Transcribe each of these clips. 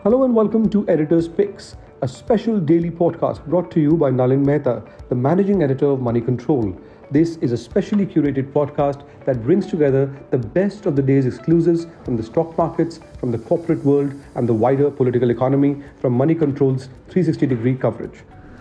Hello and welcome to Editor's Picks, a special daily podcast brought to you by Nalin Mehta, the managing editor of Money Control. This is a specially curated podcast that brings together the best of the day's exclusives from the stock markets, from the corporate world, and the wider political economy from Money Control's 360-degree coverage.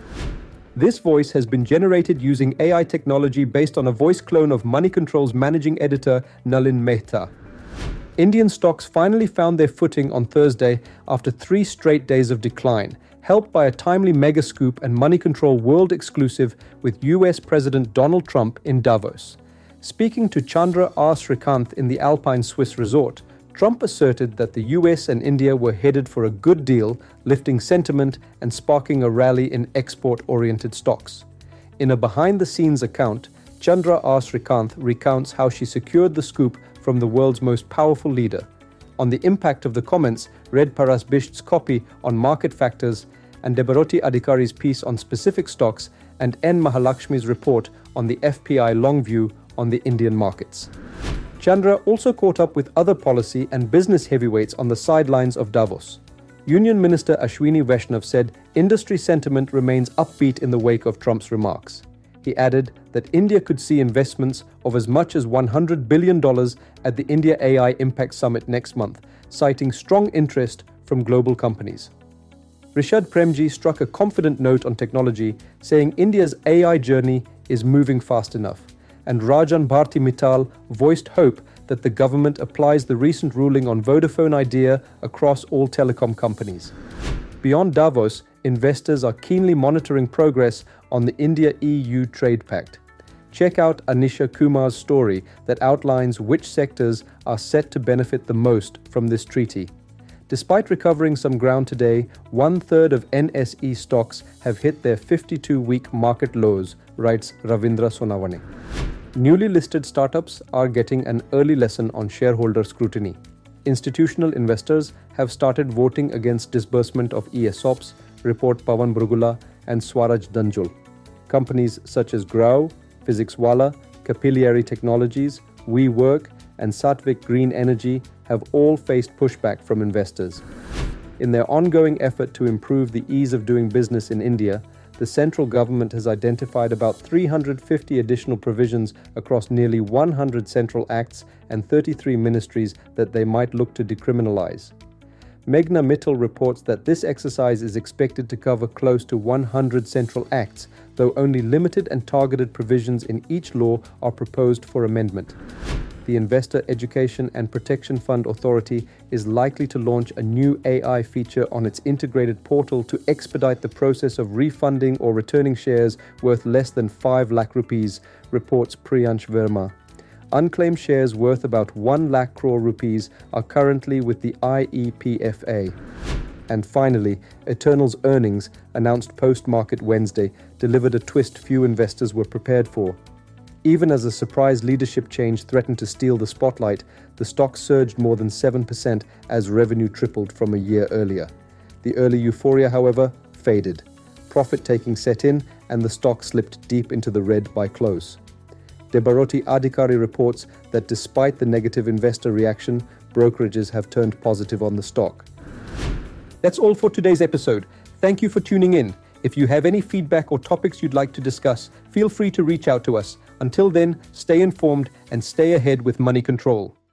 This voice has been generated using AI technology based on a voice clone of Money Control's managing editor, Nalin Mehta. Indian stocks finally found their footing on Thursday after 3 straight days of decline, helped by a timely mega scoop and Money Control world exclusive with US President Donald Trump in Davos. Speaking to Chandra R. Srikanth in the Alpine Swiss resort, Trump asserted that the US and India were headed for a good deal, lifting sentiment and sparking a rally in export-oriented stocks. In a behind-the-scenes account, Chandra R. Srikanth recounts how she secured the scoop from the world's most powerful leader. On the impact of the comments, read Paras Bisht's copy on market factors and Debaroti Adhikari's piece on specific stocks and N. Mahalakshmi's report on the FPI long view on the Indian markets. Chandra also caught up with other policy and business heavyweights on the sidelines of Davos. Union Minister Ashwini Vaishnav said industry sentiment remains upbeat in the wake of Trump's remarks. He added that India could see investments of as much as $100 billion at the India AI Impact Summit next month, citing strong interest from global companies. Rishad Premji struck a confident note on technology, saying India's AI journey is moving fast enough, and Rajan Bharti Mittal voiced hope that the government applies the recent ruling on Vodafone Idea across all telecom companies. Beyond Davos, investors are keenly monitoring progress on the India-EU Trade Pact. Check out Anisha Kumar's story that outlines which sectors are set to benefit the most from this treaty. Despite recovering some ground today, 1/3 of NSE stocks have hit their 52-week market lows, writes Ravindra Sonavane. Newly listed startups are getting an early lesson on shareholder scrutiny. Institutional investors have started voting against disbursement of ESOPs, report Pawan Brugula and Swaraj Danjul. Companies such as Grau, PhysicsWallah, Capillary Technologies, WeWork, and Satvik Green Energy have all faced pushback from investors. In their ongoing effort to improve the ease of doing business in India, the central government has identified about 350 additional provisions across nearly 100 central acts and 33 ministries that they might look to decriminalize. Meghna Mittal reports that this exercise is expected to cover close to 100 central acts, though only limited and targeted provisions in each law are proposed for amendment. The Investor Education and Protection Fund Authority is likely to launch a new AI feature on its integrated portal to expedite the process of refunding or returning shares worth less than 5 lakh rupees, reports Priyansh Verma. Unclaimed shares worth about 1 lakh crore rupees are currently with the IEPFA. And finally, Eternal's earnings, announced post-market Wednesday, delivered a twist few investors were prepared for. Even as a surprise leadership change threatened to steal the spotlight, the stock surged more than 7% as revenue tripled from a year earlier. The early euphoria, however, faded. Profit-taking set in, and the stock slipped deep into the red by close. Debaroti Adhikari reports that despite the negative investor reaction, brokerages have turned positive on the stock. That's all for today's episode. Thank you for tuning in. If you have any feedback or topics you'd like to discuss, feel free to reach out to us. Until then, stay informed and stay ahead with Money Control.